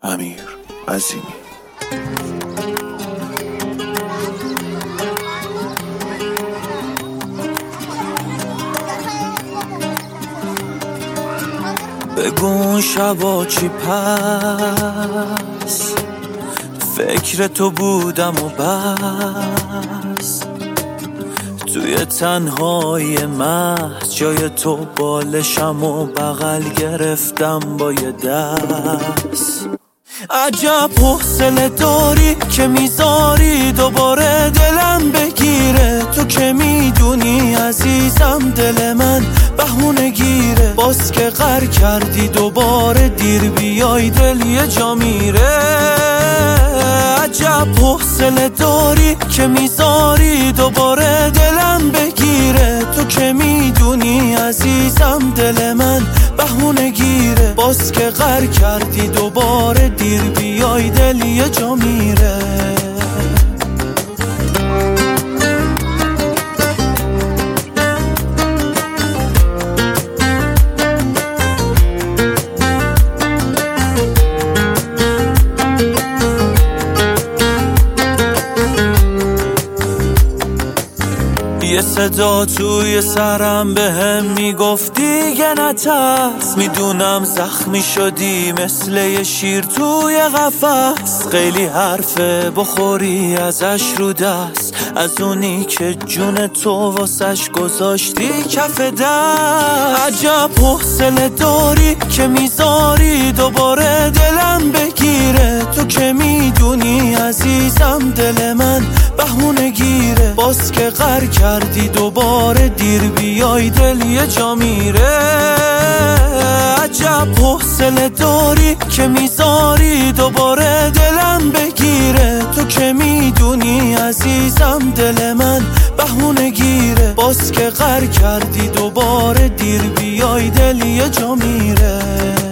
امیر عظیمی. بگو اون شبا چی پس فکر تو بودم و بس، توی تنهای محض جای تو بالشم و بغل گرفتم با یه دست. عجب حوصله داری که میذاری دوباره دلم بگیره، تو که میدونی عزیزم دل من بهونه گیره، باز که غر کردی دوباره دیر بیای دل یه جا میره. عجب حوصله داری که میذاری دوباره دلم بگیره، تو که میدونی عزیزم دل من بهونه گیره، باز که غر کردی دوباره دیر بیای دل یه جا میره. یه صدا توی سرم بهم میگفت دیگه نترس، میدونم زخمی شدی مثل یه شیر توی قفس، خیلی حرفه بخوری ازش رو دست، از اونی که جون تو واسش گذاشتی کف دست. عجب حوصله داری که میذاری دوباره دلم بگیره، تو که میدونی عزیزم دل من بهونه گیره، باز که غر کردی دوباره دیر بیای دل یه جا میره. عجب حوصله داری که میذاری دوباره دلم بگیره، تو که میدونی عزیزم دل من بهونه گیره، باز که غر کردی دوباره دیر بیای دل یه جا میره.